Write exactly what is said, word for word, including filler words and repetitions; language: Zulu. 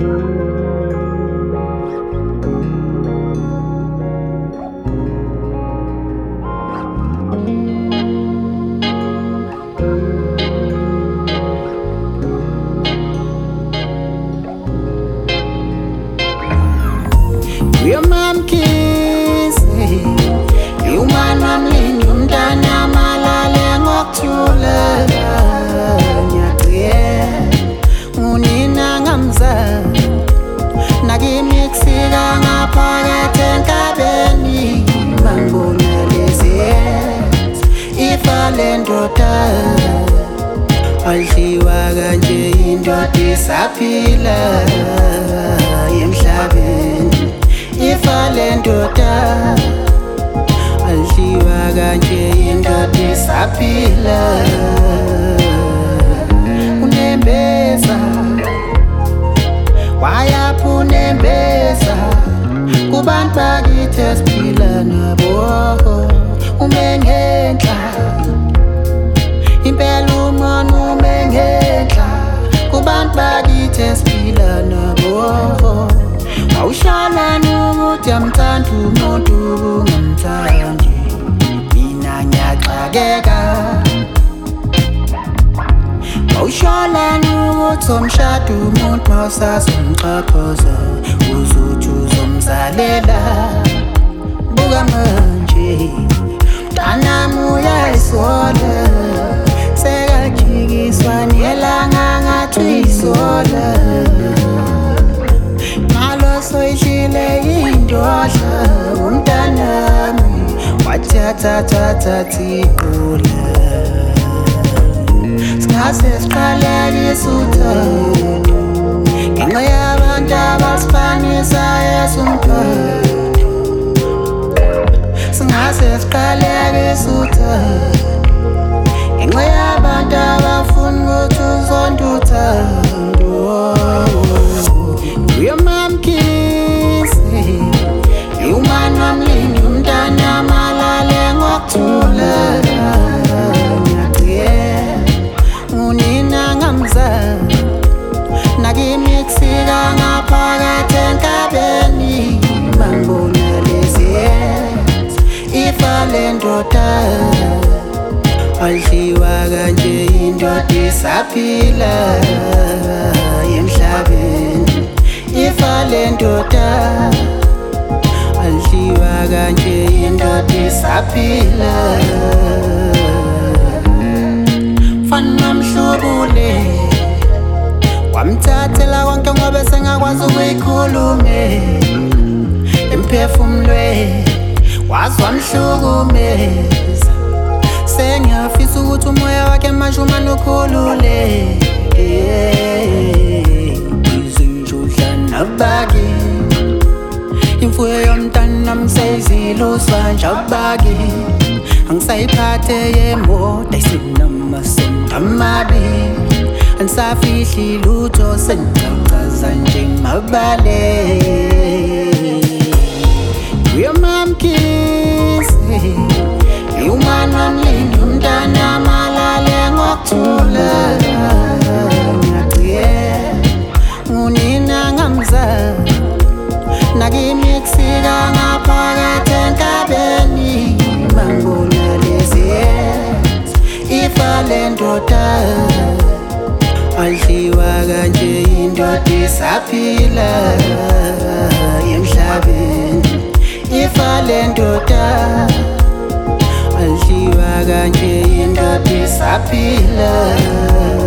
uyomamkisi umana mlindi umntana malale ngokuthula nyaciye unina ngamzali nakimiksika ngaphakathi enkabeni mangibona lezi ifa lendoda alidliwa kanje indoda isaphila emhlabeni ifa lendoda alidliwa kanje indoda isaphila unembeza wayapha unembeza kubantu bakithi esiphila nabo ume ngenhla impela umona ume ngenhla kubantu bakithi esiphila nabo awushalani ukuthi amthanda umuntu ungamthandi mina ngiyaxakeka awushalani ukuthi umshada umuntu mawusazomxhaphoza uzuthi uzomzalela buka manje mntanami uyayisola sekajikiswa nelanga ngathi uyisola malo soyishile indodla umntanami wathathathatha ibhula singase siqalekise uthando ngenxa yabantu abasifanisa esumthando singase siqalekise uthando ngenxa yabantu abafuna ukuthi uzonde uthando uyomamkisi umana mlindi umntana malale ngokuthula unina ngamzali nakimiksika ngaphakathi enkabeni mangibona lezi ifa lendoda alidliwa kanje indoda isaphila emhlabeni ifa lendoda alidliwa kanje indoda isaphila fana mhlubule wamthathela konke ngoba sengakwazi ukuyikhulume emphefumulweni wazi wamhlukumeza sengiyafisa ukuthi umoya wakhe manje umane ukhulule izinjudla nabaki imfuyo yomntana ngisayiziluzwa nje abaki angisayiphathe yemoto ayisinamasonto amabili anisafihli lutho sengicacaza njengamabale uyomamkisi umana mlindi umntana malale ngokuthula nyaciye unina ngamzali nakimiksika ngaphakathi enkabeni mangibona lezi ifa lendoda alidliwa kanje indoda isaphila emhlabeni ifa lendoda alidliwa kanje indoda isaphila